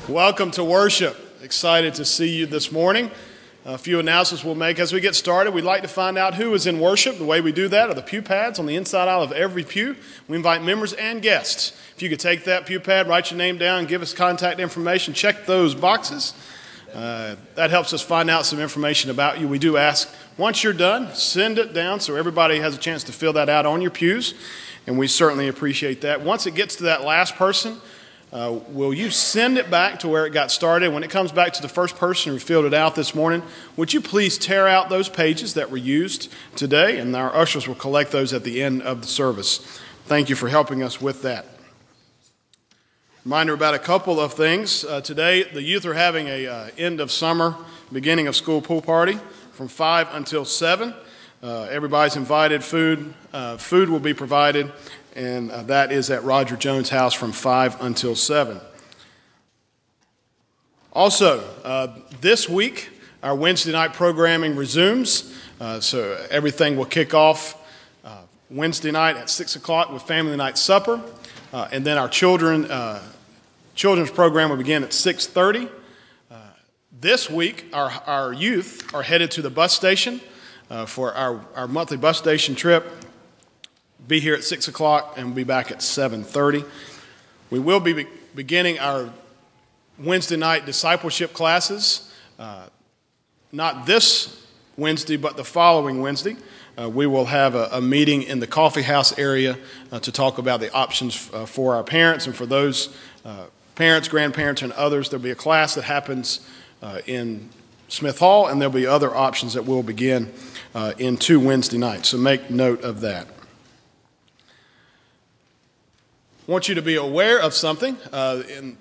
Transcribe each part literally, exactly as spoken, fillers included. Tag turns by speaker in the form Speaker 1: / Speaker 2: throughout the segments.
Speaker 1: Welcome to worship. Excited to see you this morning. A few announcements we'll make as we get started. We'd like to find out who is in worship. The way we do that are the pew pads on the inside aisle of every pew. We invite members and guests. If you could take that pew pad, write your name down, give us contact information, check those boxes. Uh, that helps us find out some information about you. We do ask, once you're done, send it down so everybody has a chance to fill that out on your pews, and we certainly appreciate that. Once it gets to that last person, Uh, will you send it back to where it got started? When it comes back to the first person who filled it out this morning, would you please tear out those pages that were used today, and our ushers will collect those at the end of the service. Thank you for helping us with that. Reminder about a couple of things. Uh, today, the youth are having a uh, end of summer, beginning of school pool party from five until seven. Uh, everybody's invited. Food, uh, food will be provided. And uh, that is at Roger Jones' house from five until seven. Also, uh, this week, our Wednesday night programming resumes. Uh, so everything will kick off uh, Wednesday night at six o'clock with Family Night Supper. Uh, and then our children, uh, children's program will begin at six thirty. Uh, this week, our, our youth are headed to the bus station uh, for our, our monthly bus station trip. Be here at six o'clock and we'll be back at seven thirty. We will be, be beginning our Wednesday night discipleship classes, uh, not this Wednesday, but the following Wednesday. Uh, we will have a, a meeting in the coffee house area uh, to talk about the options uh, for our parents and for those uh, parents, grandparents, and others. There'll be a class that happens uh, in Smith Hall, and there'll be other options that will begin uh, in two Wednesday nights. So make note of that. I want you to be aware of something. Uh, in,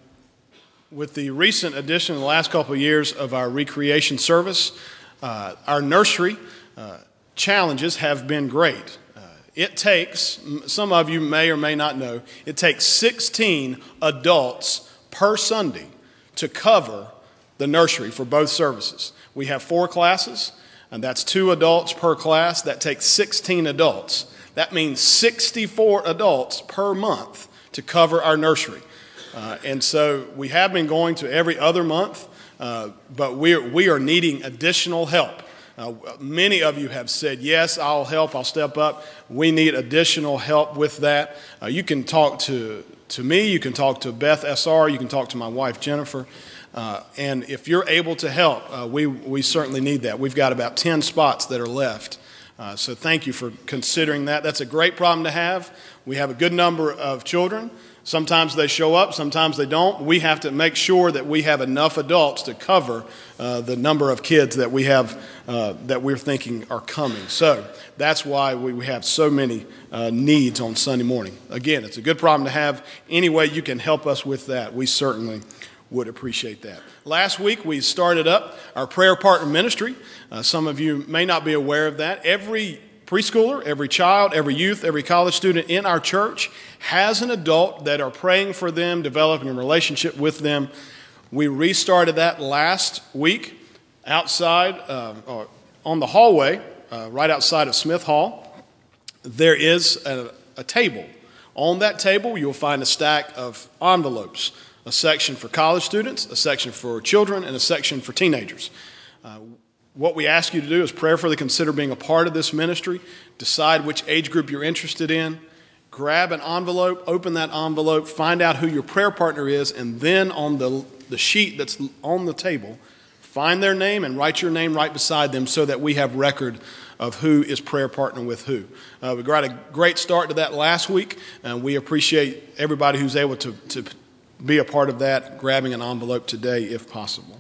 Speaker 1: with the recent addition in the last couple of years of our recreation service, uh, our nursery uh, challenges have been great. Uh, it takes, some of you may or may not know, it takes sixteen adults per Sunday to cover the nursery for both services. We have four classes, and that's two adults per class. That takes sixteen adults. That means sixty-four adults per month to cover our nursery. Uh, and so we have been going to every other month, uh, but we're, we are needing additional help. Uh, many of you have said, yes, I'll help, I'll step up. We need additional help with that. Uh, you can talk to, to me, you can talk to Beth S R, you can talk to my wife Jennifer. Uh, and if you're able to help, uh, we, we certainly need that. We've got about ten spots that are left. Uh, so thank you for considering that. That's a great problem to have. We have a good number of children. Sometimes they show up, sometimes they don't. We have to make sure that we have enough adults to cover uh, the number of kids that we have uh, that we're thinking are coming. So that's why we, we have so many uh, needs on Sunday morning. Again, it's a good problem to have. Any way you can help us with that, we certainly would appreciate that. Last week, we started up our prayer partner ministry. Uh, some of you may not be aware of that. Every preschooler, every child, every youth, every college student in our church has an adult that are praying for them, developing a relationship with them. We restarted that last week outside, uh, or on the hallway, uh, right outside of Smith Hall. There is a, a table. On that table, you'll find a stack of envelopes. A section for college students, a section for children, and a section for teenagers. Uh, what we ask you to do is prayerfully consider being a part of this ministry, decide which age group you're interested in, grab an envelope, open that envelope, find out who your prayer partner is, and then on the, the sheet that's on the table, find their name and write your name right beside them so that we have record of who is prayer partner with who. Uh, we got a great start to that last week, and we appreciate everybody who's able to, to be a part of that, grabbing an envelope today if possible.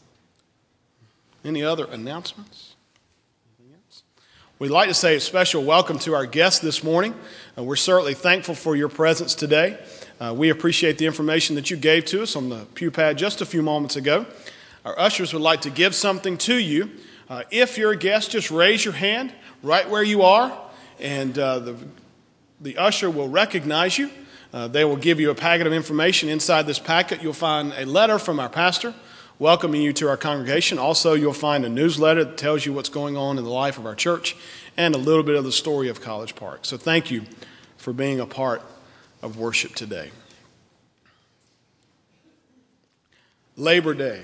Speaker 1: Any other announcements? Anything else? We'd like to say a special welcome to our guests this morning. Uh, we're certainly thankful for your presence today. Uh, we appreciate the information that you gave to us on the pew pad just a few moments ago. Our ushers would like to give something to you. Uh, if you're a guest, just raise your hand right where you are, and uh, the, the usher will recognize you. Uh, they will give you a packet of information. Inside this packet, you'll find a letter from our pastor welcoming you to our congregation. Also, you'll find a newsletter that tells you what's going on in the life of our church and a little bit of the story of College Park. So thank you for being a part of worship today. Labor Day.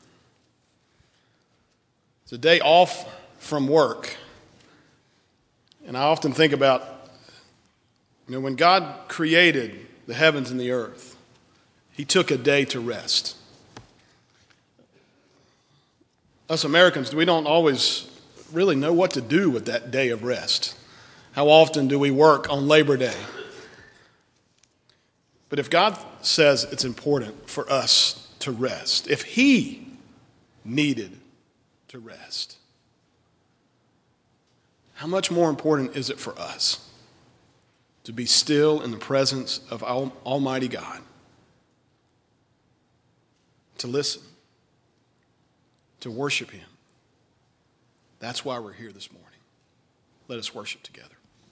Speaker 1: It's a day off from work. And I often think about, you know, when God created the heavens and the earth, he took a day to rest. Us Americans, we don't always really know what to do with that day of rest. How often do we work on Labor Day? But if God says it's important for us to rest, if he needed to rest, how much more important is it for us to be still in the presence of Almighty God, to listen, to worship him? That's why we're here this morning. Let us worship together.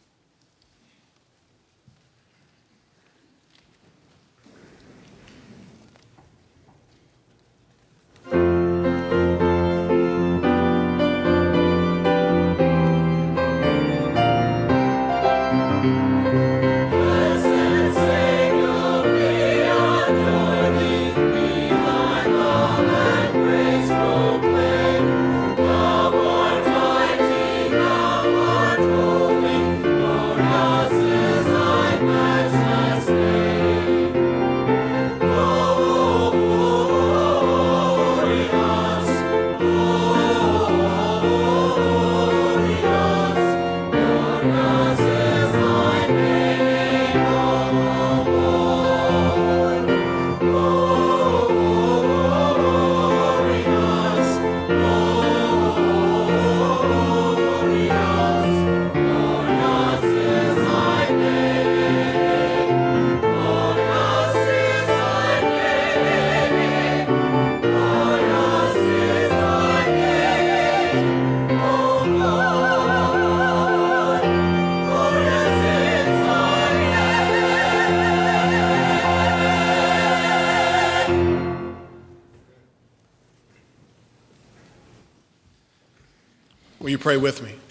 Speaker 1: Will you pray with me?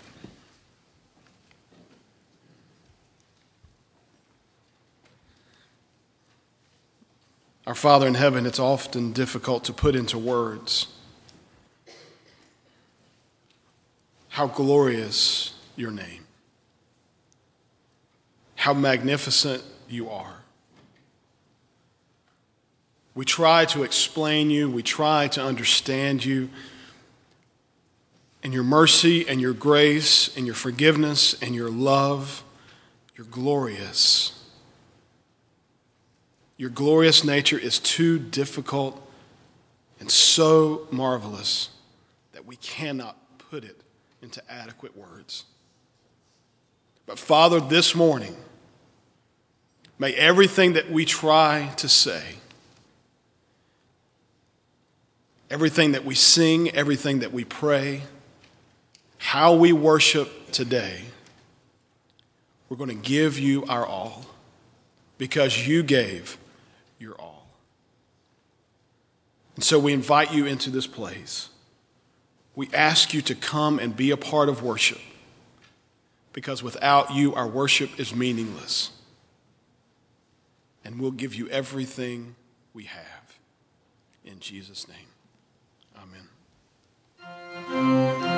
Speaker 1: Our Father in heaven, it's often difficult to put into words how glorious your name, how magnificent you are. We try to explain you, we try to understand you, and your mercy and your grace and your forgiveness and your love, you're glorious. Your glorious nature is too difficult and so marvelous that we cannot put it into adequate words. But Father, this morning, may everything that we try to say, everything that we sing, everything that we pray, how we worship today, we're going to give you our all because you gave your all. And so we invite you into this place. We ask you to come and be a part of worship because without you, our worship is meaningless. And we'll give you everything we have. In Jesus' name, amen.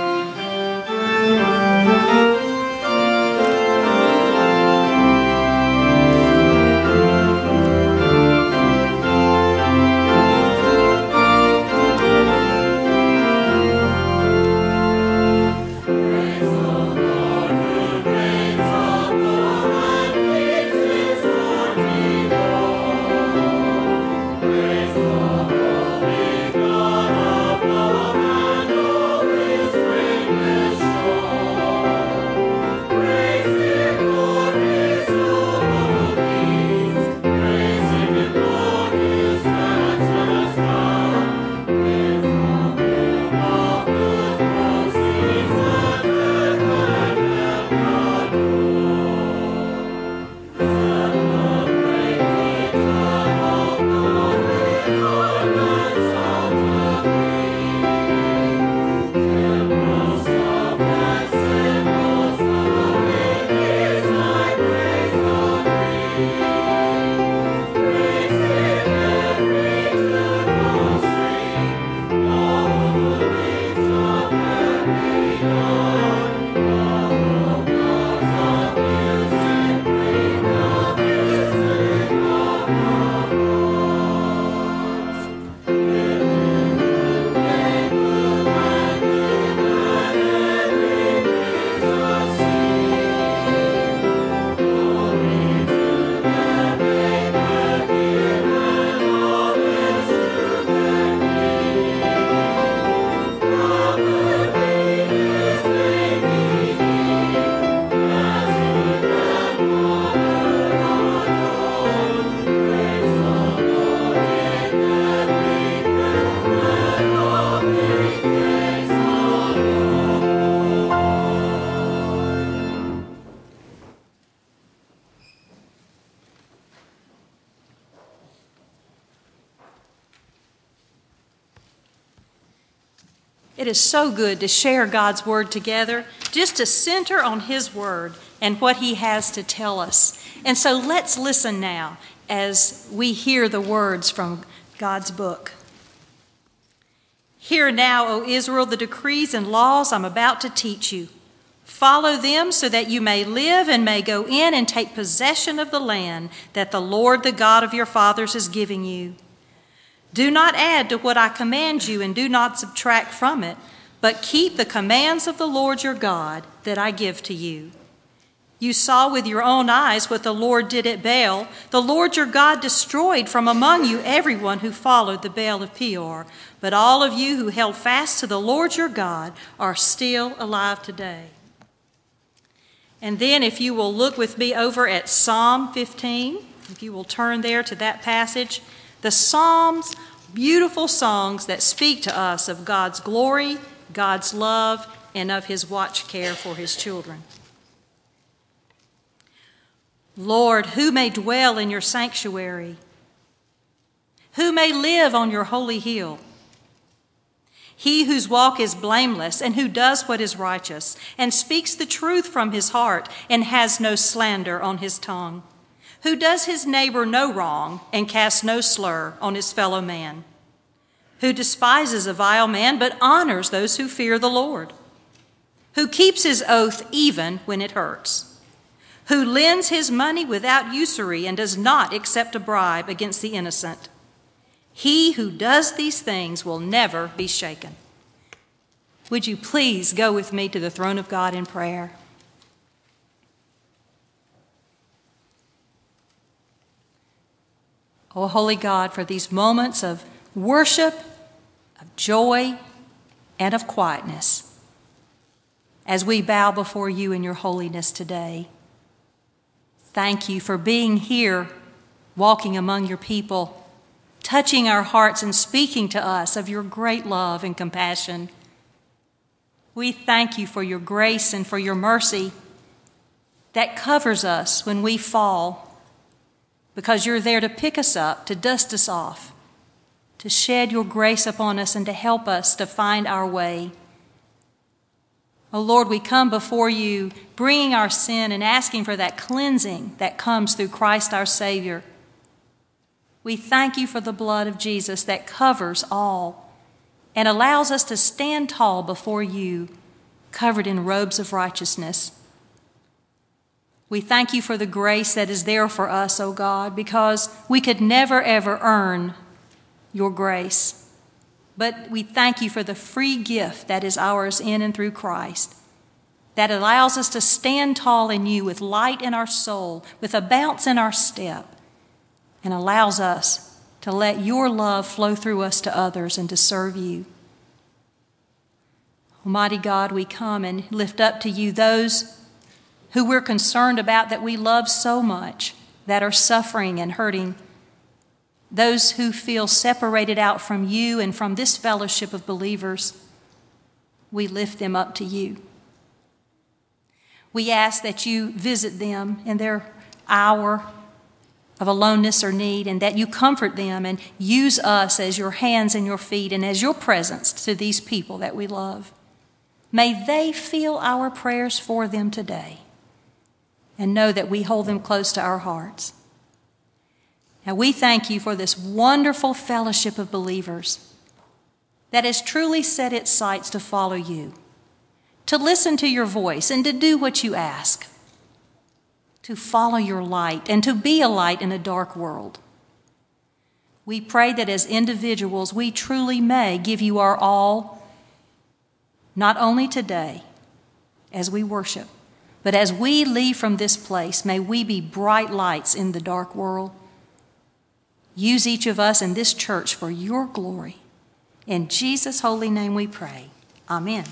Speaker 2: Praise the Holy God of love and always It is so good to share God's Word together, just to center on His Word and what He has to tell us. And so let's listen now as we hear the words from God's book. Hear now, O Israel, the decrees and laws I'm about to teach you. Follow them so that you may live and may go in and take possession of the land that the Lord, the God of your fathers, is giving you. Do not add to what I command you, and do not subtract from it, but keep the commands of the Lord your God that I give to you. You saw with your own eyes what the Lord did at Baal. The Lord your God destroyed from among you everyone who followed the Baal of Peor. But all of you who held fast to the Lord your God are still alive today. And then if you will look with me over at Psalm fifteen, if you will turn there to that passage, the Psalms, beautiful songs that speak to us of God's glory, God's love, and of His watch care for His children. Lord, who may dwell in your sanctuary? Who may live on your holy hill? He whose walk is blameless and who does what is righteous and speaks the truth from his heart and has no slander on his tongue, who does his neighbor no wrong and casts no slur on his fellow man, who despises a vile man but honors those who fear the Lord, who keeps his oath even when it hurts, who lends his money without usury and does not accept a bribe against the innocent. He who does these things will never be shaken. Would you please go with me to the throne of God in prayer? Oh, holy God, for these moments of worship, of joy, and of quietness, as we bow before you in your holiness today. Thank you for being here, walking among your people, touching our hearts and speaking to us of your great love and compassion. We thank you for your grace and for your mercy that covers us when we fall, because you're there to pick us up, to dust us off, to shed your grace upon us and to help us to find our way. Oh Lord, we come before you bringing our sin and asking for that cleansing that comes through Christ our Savior. We thank you for the blood of Jesus that covers all and allows us to stand tall before you, covered in robes of righteousness. We thank you for the grace that is there for us, O God, because we could never, ever earn your grace. But we thank you for the free gift that is ours in and through Christ, that allows us to stand tall in you with light in our soul, with a bounce in our step, and allows us to let your love flow through us to others and to serve you. Almighty God, we come and lift up to you those who we're concerned about that we love so much, that are suffering and hurting, those who feel separated out from you and from this fellowship of believers. We lift them up to you. We ask that you visit them in their hour of aloneness or need, and that you comfort them and use us as your hands and your feet and as your presence to these people that we love. May they feel our prayers for them today and know that we hold them close to our hearts. Now we thank you for this wonderful fellowship of believers that has truly set its sights to follow you, to listen to your voice and to do what you ask, to follow your light and to be a light in a dark world. We pray that as individuals, we truly may give you our all, not only today as we worship, but as we leave from this place, may we be bright lights in the dark world. Use each of us in this church for your glory. In Jesus' holy name we pray. Amen.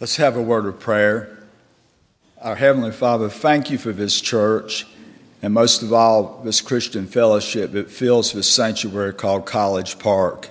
Speaker 3: Let's have a word of prayer. Our Heavenly Father, thank you for this church, and most of all, this Christian fellowship that fills this sanctuary called College Park.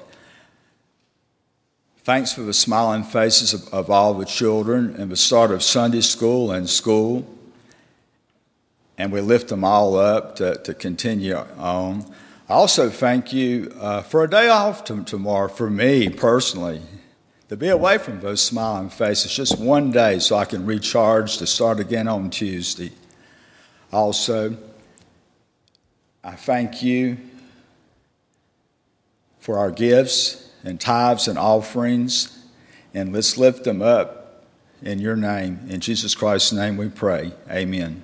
Speaker 3: Thanks for the smiling faces of, of all the children and the start of Sunday school and school. And we lift them all up to, to continue on. I also thank you uh, for a day off to, tomorrow for me personally. To be away from those smiling faces just one day so I can recharge to start again on Tuesday. Also, I thank you for our gifts and tithes and offerings, and let's lift them up in your name. In Jesus Christ's name we pray. Amen.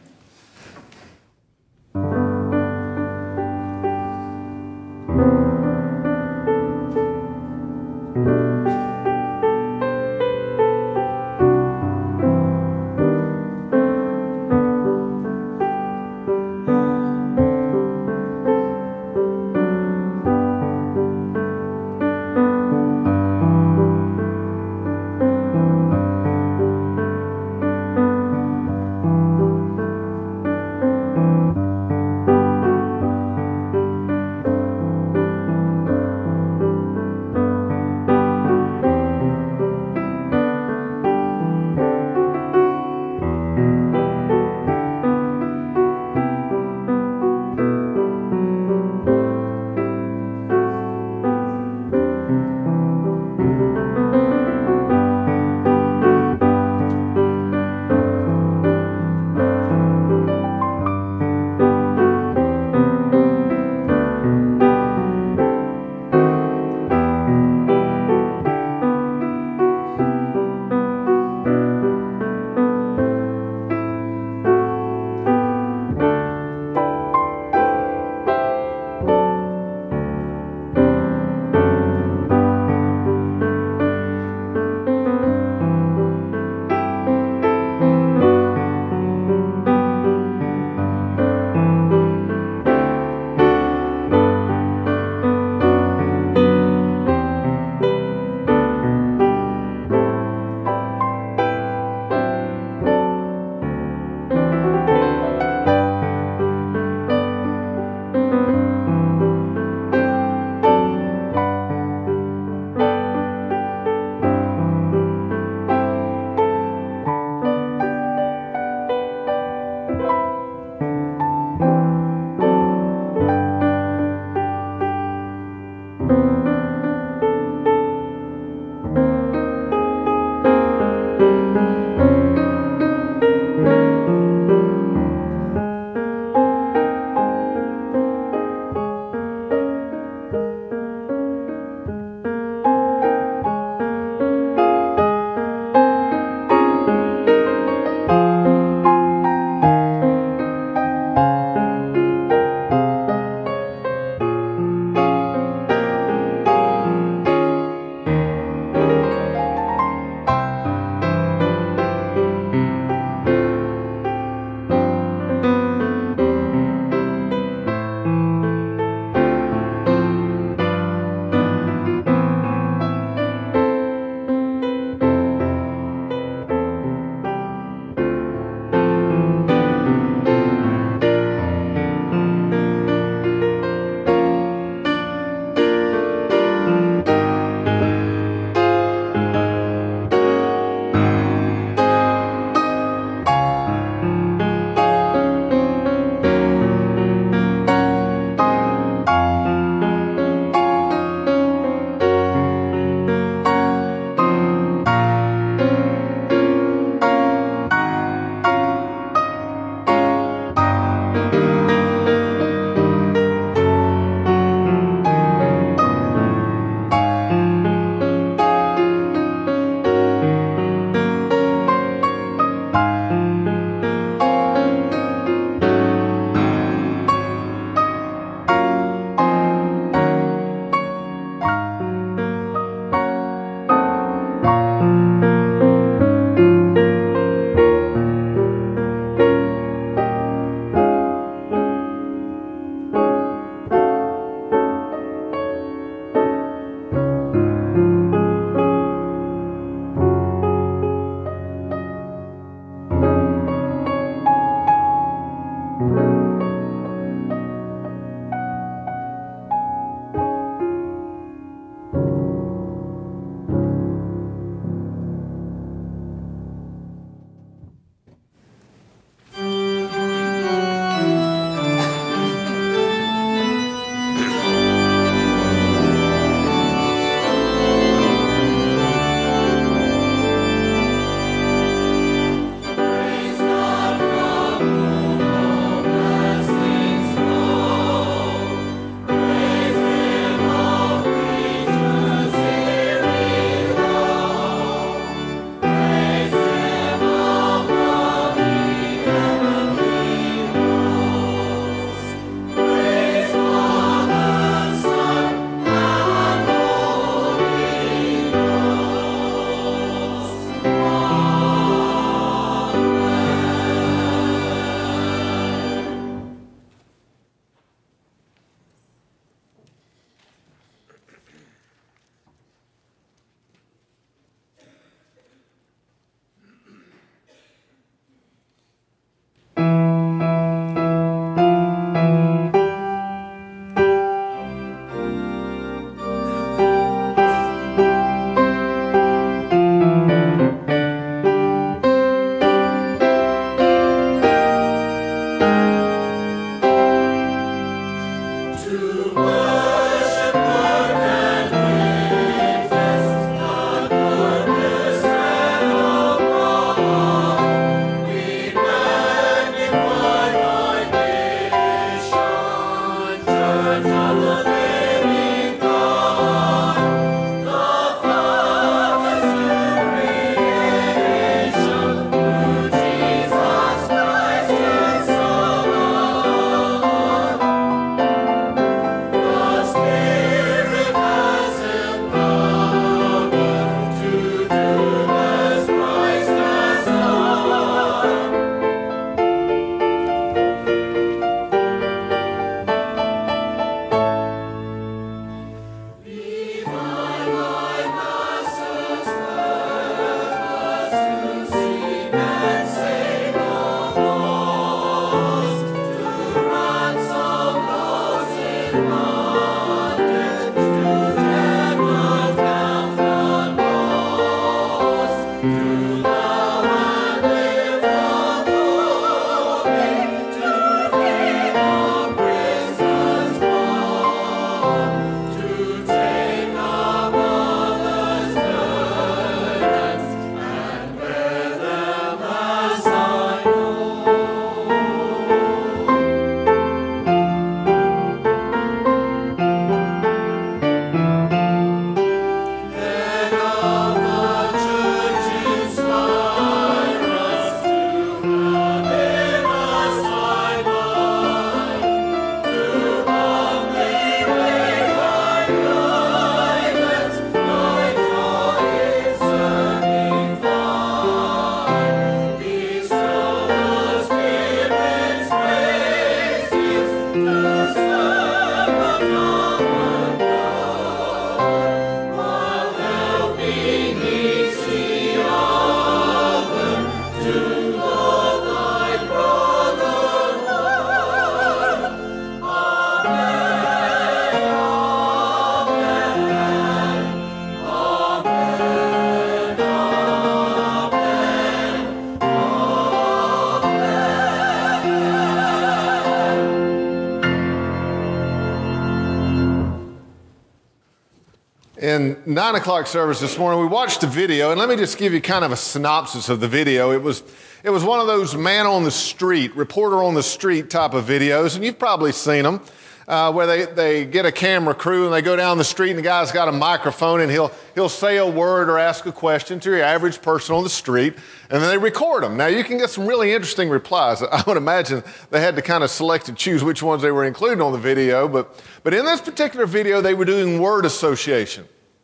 Speaker 4: In nine o'clock service this morning, we watched a video, and let me just give you kind of a synopsis of the video. It was, it was one of those man on the street, reporter on the street type of videos, and you've probably seen them, uh, where they, they get a camera crew and they go down the street and the guy's got a microphone and he'll, he'll say a word or ask a question to your average person on the street, and then they record them. Now, you can get some really interesting replies. I would imagine they had to kind of select and choose which ones they were including on the video, but, but in this particular video, they were doing word association.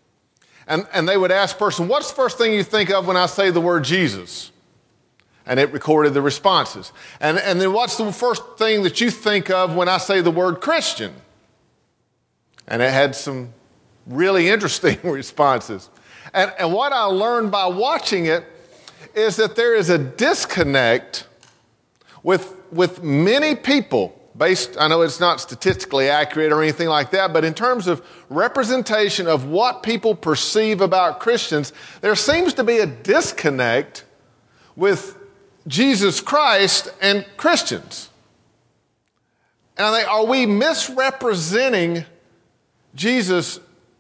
Speaker 4: And, and they would ask a person, what's the first thing you think of when I say the word Jesus? And it recorded the responses. And, and then what's the first thing that you think of when I say the word Christian? And it had some really interesting responses. And, and what I learned by watching it is that there is a disconnect with, with many people based, I know it's not statistically accurate or anything like that, but in terms of representation of what people perceive about Christians, there seems to be a disconnect with Jesus Christ and Christians. And I think, are we misrepresenting Jesus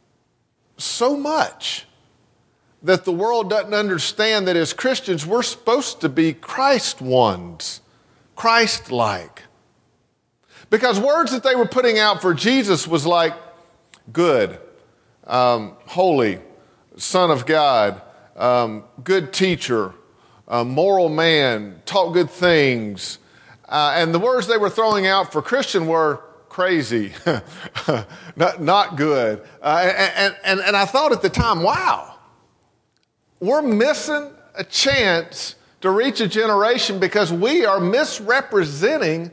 Speaker 4: so much that the world doesn't understand that as Christians, we're supposed to be Christ ones, Christ-like? Because words that they were putting out for Jesus was like good, um, holy, Son of God, um, good teacher, uh, moral man, taught good things. Uh, and the words they were throwing out for Christian were crazy, not, not good. Uh, and, and, and I thought at the time, wow, we're missing a chance to reach a generation because we are misrepresenting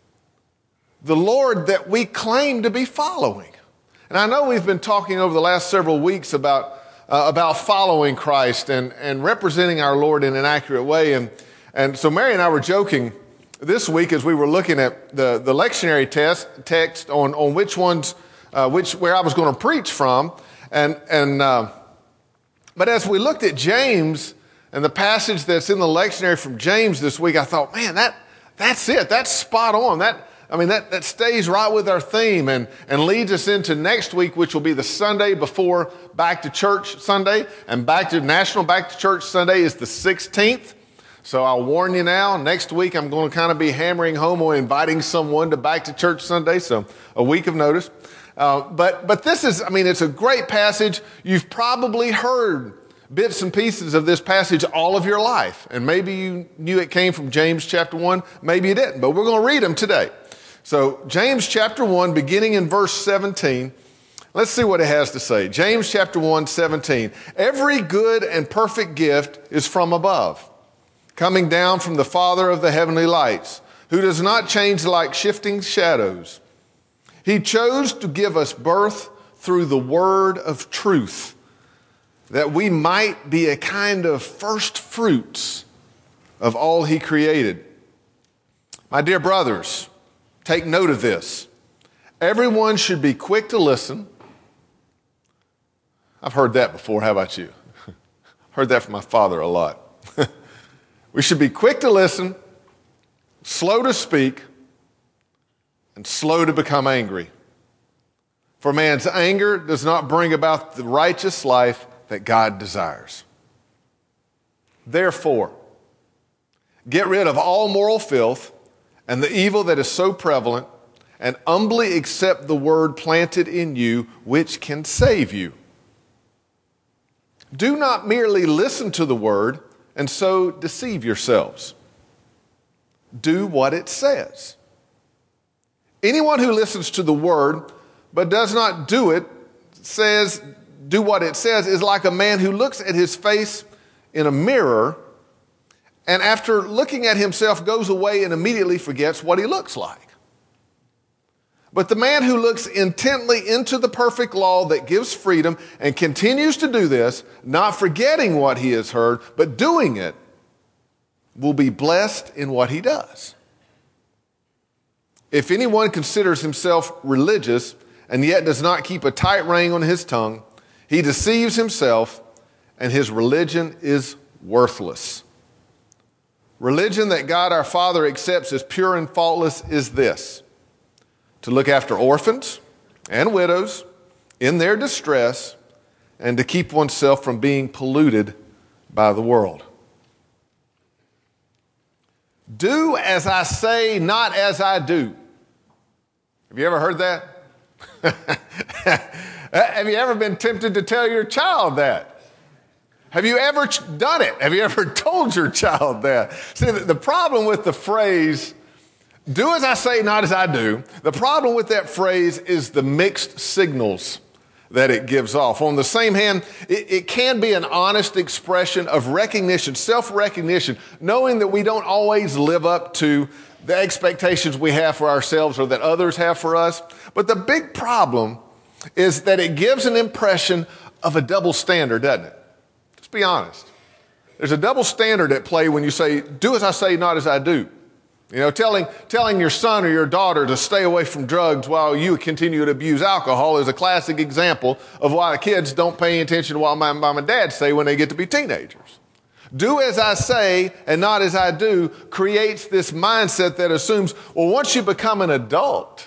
Speaker 4: the Lord that we claim to be following. And I know we've been talking over the last several weeks about, uh, about following Christ and, and representing our Lord in an accurate way. And, and so Mary and I were joking this week as we were looking at the, the lectionary test, text on, on which ones, uh, which, where I was going to preach from. And, and, uh, but as we looked at James and the passage that's in the lectionary from James this week, I thought, man, that, that's it. That's spot on. That, I mean, that, that stays right with our theme and, and leads us into next week, which will be the Sunday before Back to Church Sunday. And Back to National Back to Church Sunday is the sixteenth. So I'll warn you now, next week I'm going to kind of be hammering home on inviting someone to Back to Church Sunday, so a week of notice. Uh, but, but this is, I mean, it's a great passage. You've probably heard bits and pieces of this passage all of your life. And maybe you knew it came from James chapter one, maybe you didn't, but we're going to read them today. So James chapter one, beginning in verse seventeen, let's see what it has to say. James chapter one, seventeen. Every good and perfect gift is from above, coming down from the Father of the heavenly lights, who does not change like shifting shadows. He chose to give us birth through the word of truth, that we might be a kind of first fruits of all he created. My dear brothers, take note of this. Everyone should be quick to listen. I've heard that before. How about you? Heard that from my father a lot. We should be quick to listen, slow to speak, and slow to become angry. For man's anger does not bring about the righteous life that God desires. Therefore, get rid of all moral filth and the evil that is so prevalent, and humbly accept the word planted in you, which can save you. Do not merely listen to the word and so deceive yourselves. Do what it says. Anyone who listens to the word but does not do it, says, do what it says, is like a man who looks at his face in a mirror and after looking at himself goes away and immediately forgets what he looks like. But the man who looks intently into the perfect law that gives freedom and continues to do this, not forgetting what he has heard, but doing it, will be blessed in what he does. If anyone considers himself religious and yet does not keep a tight rein on his tongue, he deceives himself and his religion is worthless. Religion that God our Father accepts as pure and faultless is this: to look after orphans and widows in their distress, and to keep oneself from being polluted by the world. Do as I say, not as I do. Have you ever heard that? Have you ever been tempted to tell your child that? Have you ever done it? Have you ever told your child that? See, the problem with the phrase, do as I say, not as I do, the problem with that phrase is the mixed signals that it gives off. On the same hand, it, it can be an honest expression of recognition, self-recognition, knowing that we don't always live up to the expectations we have for ourselves or that others have for us. But the big problem is that it gives an impression of a double standard, doesn't it? Let's be honest. There's a double standard at play when you say, do as I say, not as I do. You know, telling, telling your son or your daughter to stay away from drugs while you continue to abuse alcohol is a classic example of why the kids don't pay attention to what my mom and dad say when they get to be teenagers. Do as I say and not as I do creates this mindset that assumes, well, once you become an adult,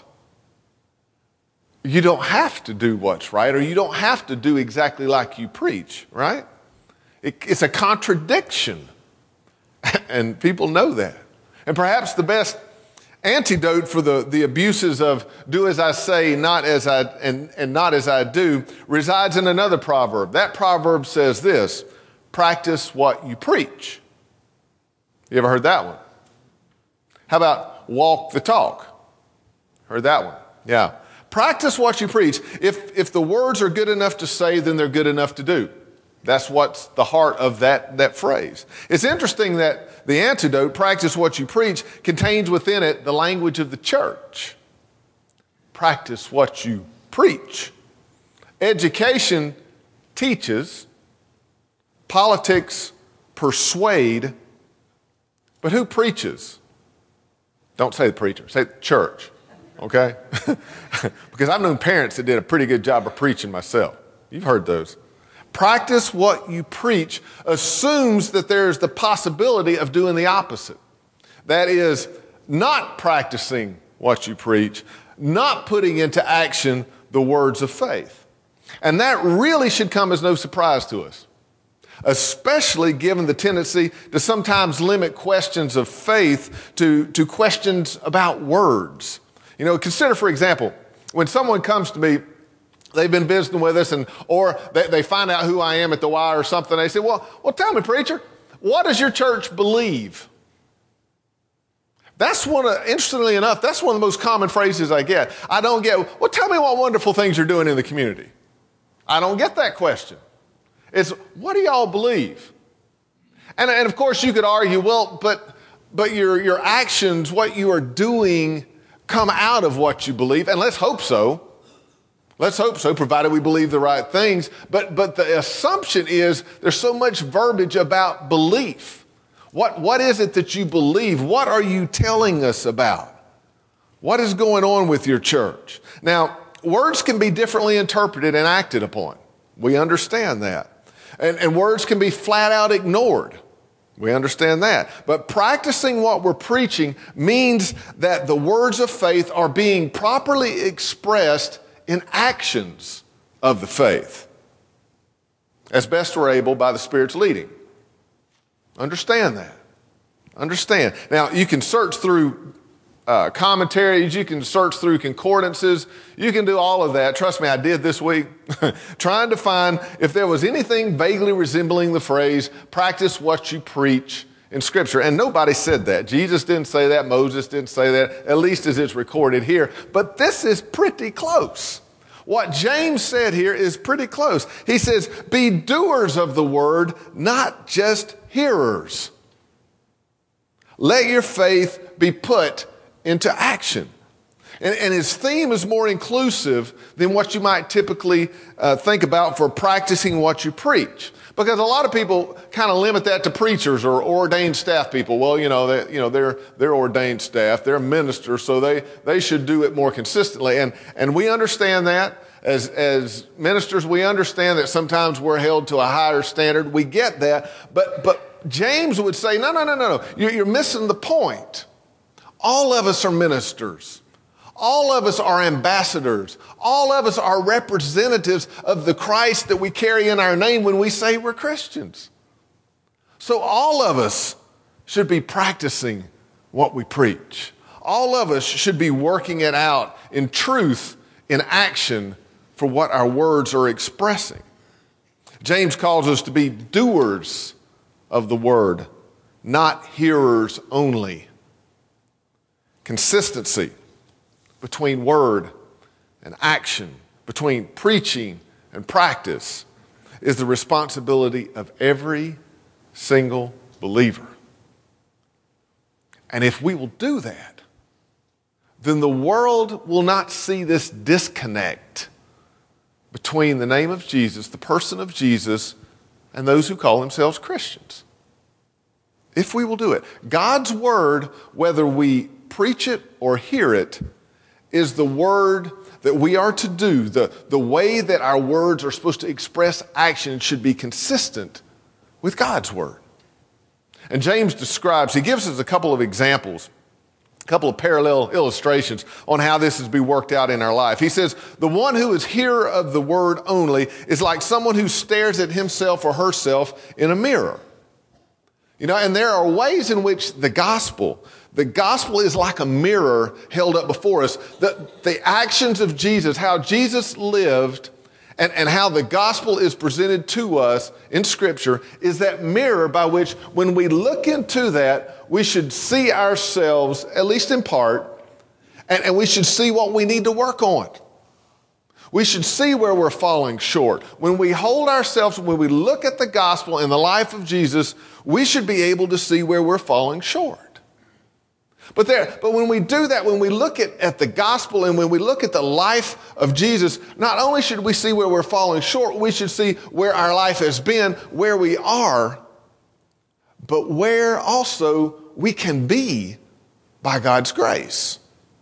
Speaker 4: you don't have to do what's right, or you don't have to do exactly like you preach, right? It, it's a contradiction, and people know that. And perhaps the best antidote for the, the abuses of do as I say, not as I, and, and not as I do resides in another proverb. That proverb says this: practice what you preach. You ever heard that one? How about walk the talk? Heard that one? Yeah. Practice what you preach. If, if the words are good enough to say, then they're good enough to do. That's what's the heart of that, that phrase. It's interesting that the antidote, practice what you preach, contains within it the language of the church. Practice what you preach. Education teaches, politics persuade, but who preaches? Don't say the preacher, say the church, okay? Because I've known parents that did a pretty good job of preaching myself. You've heard those. Practice what you preach assumes that there's the possibility of doing the opposite. That is, not practicing what you preach, not putting into action the words of faith. And that really should come as no surprise to us, especially given the tendency to sometimes limit questions of faith to, to questions about words. You know, consider, for example, when someone comes to me, they've been visiting with us, and or they, they find out who I am at the Y or something. They say, well, well, tell me, preacher, what does your church believe? That's one of, interestingly enough, that's one of the most common phrases I get. I don't get, well, tell me what wonderful things you're doing in the community. I don't get that question. It's, what do y'all believe? And, and of course, you could argue, well, but, but your, your actions, what you are doing, come out of what you believe. And let's hope so. Let's hope so, provided we believe the right things. But, but the assumption is there's so much verbiage about belief. What, what is it that you believe? What are you telling us about? What is going on with your church? Now, words can be differently interpreted and acted upon. We understand that. And, and words can be flat out ignored. We understand that. But practicing what we're preaching means that the words of faith are being properly expressed in actions of the faith, as best we're able by the Spirit's leading. Understand that. Understand. Now, you can search through uh, commentaries, you can search through concordances, you can do all of that. Trust me, I did this week, trying to find if there was anything vaguely resembling the phrase, practice what you preach in Scripture. And nobody said that. Jesus didn't say that. Moses didn't say that, at least as it's recorded here. But this is pretty close. What James said here is pretty close. He says, be doers of the word, not just hearers. Let your faith be put into action. And, and his theme is more inclusive than what you might typically uh, think about for practicing what you preach. Because a lot of people kind of limit that to preachers or ordained staff people. Well, you know, they, you know, they're they're ordained staff, they're ministers, so they they should do it more consistently. And and we understand that as as ministers, we understand that sometimes we're held to a higher standard. We get that, but but James would say, no, no, no, no, no. You're, you're missing the point. All of us are ministers. All of us are ambassadors. All of us are representatives of the Christ that we carry in our name when we say we're Christians. So all of us should be practicing what we preach. All of us should be working it out in truth, in action for what our words are expressing. James calls us to be doers of the word, not hearers only. Consistency between word and action, between preaching and practice, is the responsibility of every single believer. And if we will do that, then the world will not see this disconnect between the name of Jesus, the person of Jesus, and those who call themselves Christians. If we will do it. God's word, whether we preach it or hear it, is the word that we are to do. The, the way that our words are supposed to express action should be consistent with God's word. And James describes, he gives us a couple of examples, a couple of parallel illustrations on how this is to be worked out in our life. He says, the one who is hearer of the word only is like someone who stares at himself or herself in a mirror. You know, and there are ways in which the gospel, the gospel is like a mirror held up before us. The, the actions of Jesus, how Jesus lived, and, and how the gospel is presented to us in Scripture is that mirror by which when we look into that, we should see ourselves, at least in part, and, and we should see what we need to work on. We should see where we're falling short. When we hold ourselves, when we look at the gospel and the life of Jesus, we should be able to see where we're falling short. But there, but when we do that, when we look at, at the gospel and when we look at the life of Jesus, not only should we see where we're falling short, we should see where our life has been, where we are, but where also we can be by God's grace.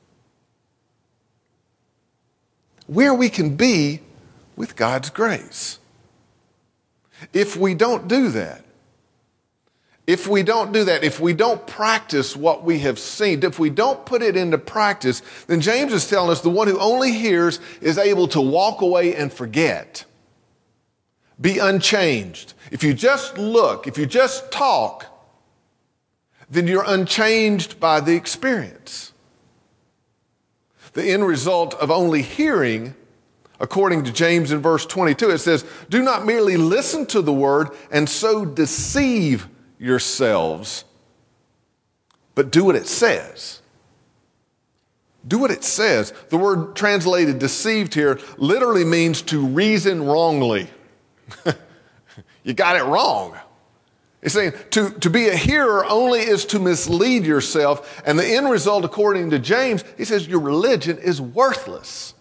Speaker 4: Where we can be with God's grace. If we don't do that, If we don't do that, if we don't practice what we have seen, if we don't put it into practice, then James is telling us the one who only hears is able to walk away and forget. Be unchanged. If you just look, if you just talk, then you're unchanged by the experience. The end result of only hearing, according to James in verse twenty-two, it says, do not merely listen to the word and so deceive yourselves, but do what it says. Do what it says. The word translated deceived here literally means to reason wrongly. You got it wrong. It's saying to, to be a hearer only is to mislead yourself, and the end result, according to James, he says your religion is worthless.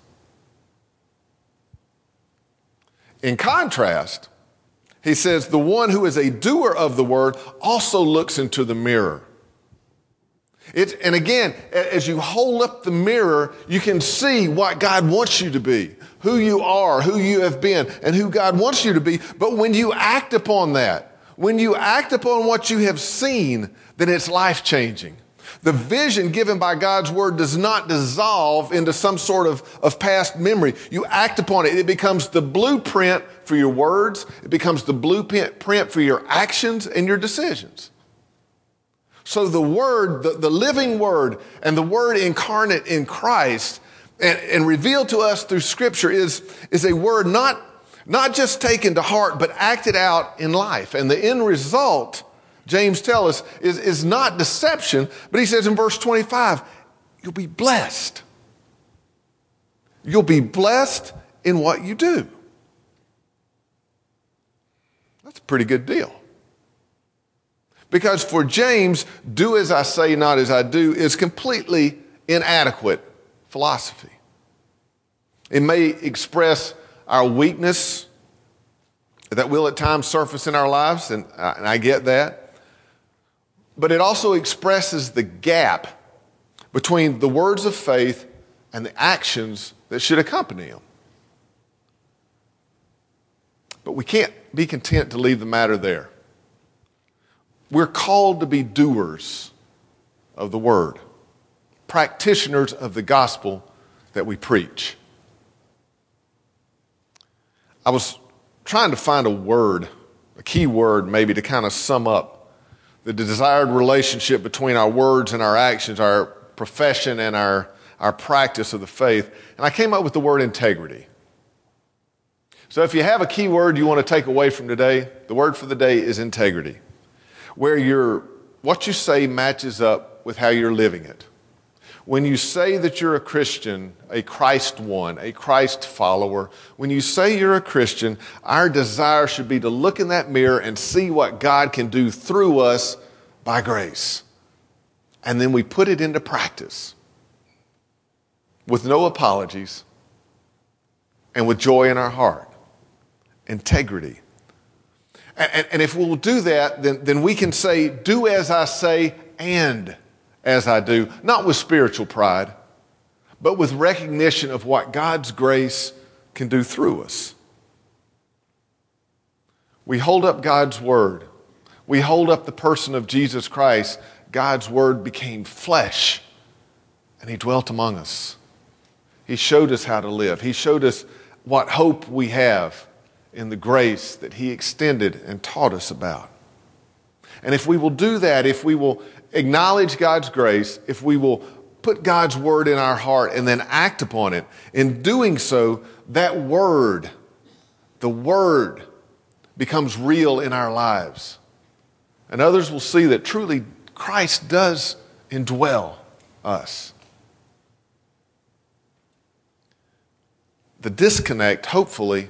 Speaker 4: In contrast, he says, the one who is a doer of the word also looks into the mirror. It, and again, as you hold up the mirror, you can see what God wants you to be, who you are, who you have been, and who God wants you to be. But when you act upon that, when you act upon what you have seen, then it's life-changing. The vision given by God's word does not dissolve into some sort of, of past memory. You act upon it. It becomes the blueprint for your words. It becomes the blueprint for your actions and your decisions. So the word, the, the living word, and the word incarnate in Christ and, and revealed to us through Scripture is, is a word not, not just taken to heart, but acted out in life. And the end result, James tells us, is, is not deception, but he says in verse twenty-five, you'll be blessed. You'll be blessed in what you do. That's a pretty good deal. Because for James, do as I say, not as I do, is completely inadequate philosophy. It may express our weakness that will at times surface in our lives, and I, and I get that. But it also expresses the gap between the words of faith and the actions that should accompany them. But we can't be content to leave the matter there. We're called to be doers of the word, practitioners of the gospel that we preach. I was trying to find a word, a key word maybe, to kind of sum up the desired relationship between our words and our actions, our profession and our, our practice of the faith. And I came up with the word integrity. So if you have a key word you want to take away from today, the word for the day is integrity, where your what you say matches up with how you're living it. When you say that you're a Christian, a Christ one, a Christ follower, when you say you're a Christian, our desire should be to look in that mirror and see what God can do through us by grace. And then we put it into practice with no apologies and with joy in our heart. Integrity. And, and if we'll do that, then, then we can say, do as I say and as I do, not with spiritual pride, but with recognition of what God's grace can do through us. We hold up God's word. We hold up the person of Jesus Christ. God's word became flesh, and he dwelt among us. He showed us how to live. He showed us what hope we have in the grace that he extended and taught us about. And if we will do that, if we will acknowledge God's grace, if we will put God's word in our heart and then act upon it, in doing so, that word, the word, becomes real in our lives. And others will see that truly Christ does indwell us. The disconnect, hopefully,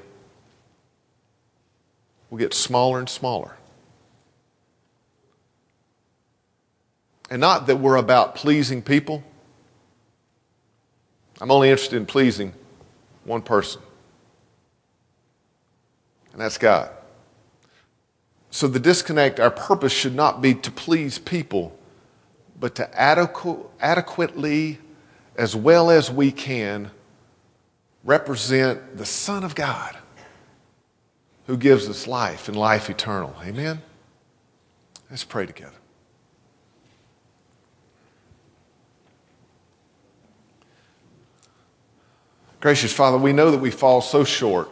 Speaker 4: will get smaller and smaller. And not that we're about pleasing people. I'm only interested in pleasing one person, and that's God. So the disconnect, our purpose should not be to please people, but to adequ- adequately, as well as we can, represent the Son of God who gives us life and life eternal. Amen? Let's pray together. Gracious Father, we know that we fall so short,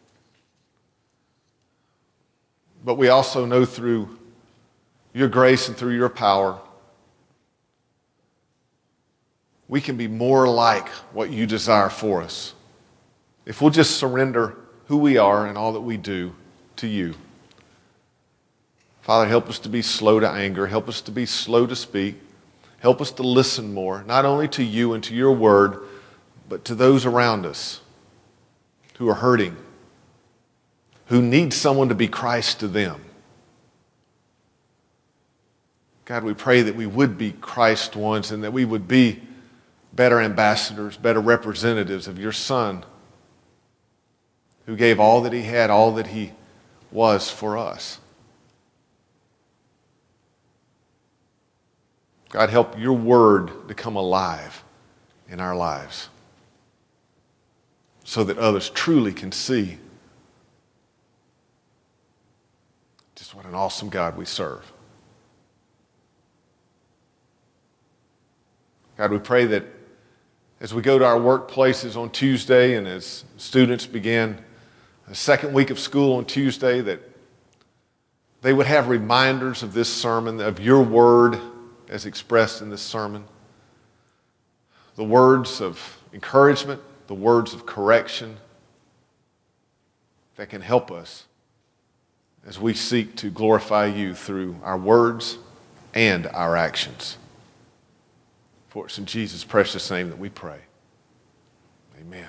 Speaker 4: but we also know through your grace and through your power, we can be more like what you desire for us if we'll just surrender who we are and all that we do to you. Father, help us to be slow to anger. Help us to be slow to speak. Help us to listen more, not only to you and to your word, but to those around us who are hurting, who need someone to be Christ to them. God, we pray that we would be Christ ones and that we would be better ambassadors, better representatives of your Son, who gave all that he had, all that he was for us. God, help your word to come alive in our lives so that others truly can see just what an awesome God we serve. God, we pray that as we go to our workplaces on Tuesday and as students begin the second week of school on Tuesday, that they would have reminders of this sermon, of your word as expressed in this sermon. The words of encouragement, the words of correction that can help us as we seek to glorify you through our words and our actions. For it's in Jesus' precious name that we pray. Amen.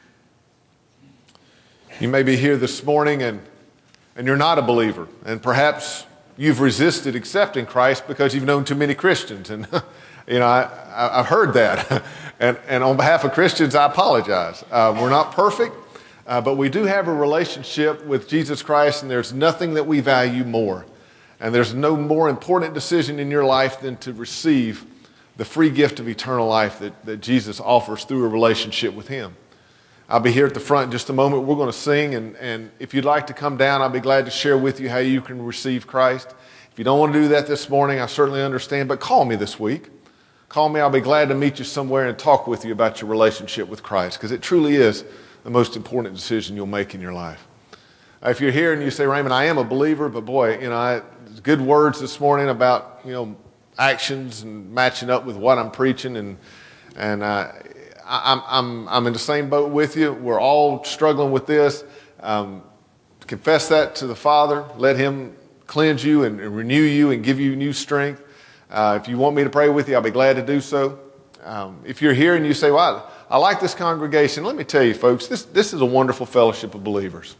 Speaker 4: You may be here this morning and, and you're not a believer, and perhaps you've resisted accepting Christ because you've known too many Christians. And, you know, I, I, I've heard that. and, and on behalf of Christians, I apologize. Uh, we're not perfect, uh, but we do have a relationship with Jesus Christ, and there's nothing that we value more. And there's no more important decision in your life than to receive the free gift of eternal life that, that Jesus offers through a relationship with him. I'll be here at the front in just a moment. We're going to sing, and, and if you'd like to come down, I'll be glad to share with you how you can receive Christ. If you don't want to do that this morning, I certainly understand, but call me this week. Call me. I'll be glad to meet you somewhere and talk with you about your relationship with Christ, because it truly is the most important decision you'll make in your life. Uh, if you're here and you say, Raymond, I am a believer, but boy, you know, I, good words this morning about, you know, actions and matching up with what I'm preaching, and and uh, I'm I'm I'm in the same boat with you. We're all struggling with this. Um, confess that to the Father. Let him cleanse you and, and renew you and give you new strength. Uh, if you want me to pray with you, I'll be glad to do so. Um, if you're here and you say, well, I, I like this congregation, let me tell you, folks, this this is a wonderful fellowship of believers.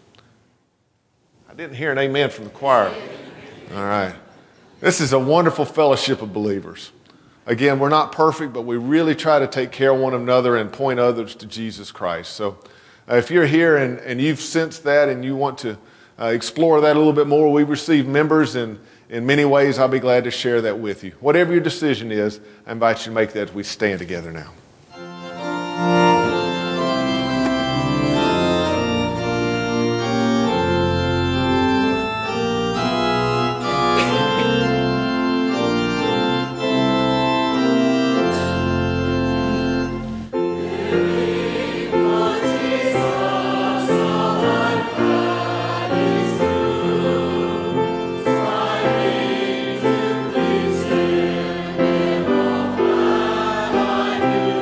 Speaker 4: I didn't hear an amen from the choir. All right. This is a wonderful fellowship of believers. Again, we're not perfect, but we really try to take care of one another and point others to Jesus Christ. So uh, if you're here and, and you've sensed that and you want to uh, explore that a little bit more, we receive members, and in many ways I'll be glad to share that with you. Whatever your decision is, I invite you to make that as we stand together now.
Speaker 5: You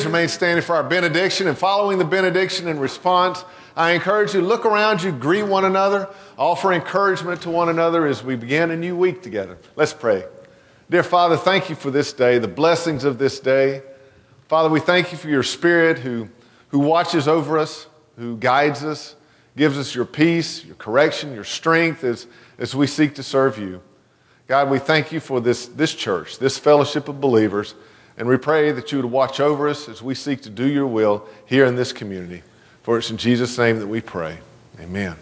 Speaker 4: remain standing for our benediction. And following the benediction in response, I encourage you, look around you, greet one another, offer encouragement to one another as we begin a new week together. Let's pray. Dear Father, thank you for this day, the blessings of this day. Father, we thank you for your Spirit who, who watches over us, who guides us, gives us your peace, your correction, your strength as, as we seek to serve you. God, we thank you for this, this church, this fellowship of believers, and we pray that you would watch over us as we seek to do your will here in this community. For it's in Jesus' name that we pray. Amen.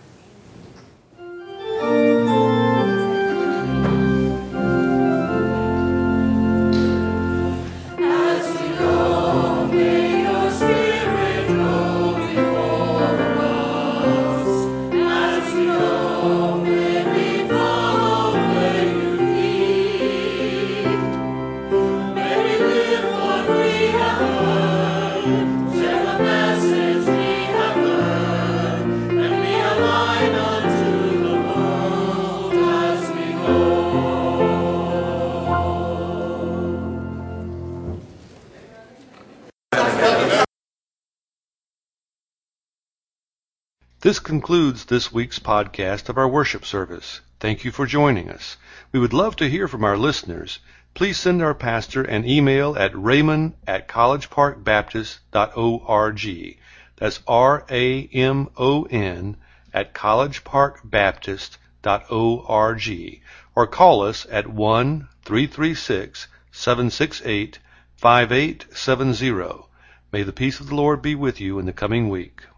Speaker 5: This concludes this week's podcast of our worship service. Thank you for joining us. We would love to hear from our listeners. Please send our pastor an email at raymond at college park baptist dot org. That's R A M O N at college park baptist dot org. Or call us at one three three six, seven six eight, five eight seven zero. May the peace of the Lord be with you in the coming week.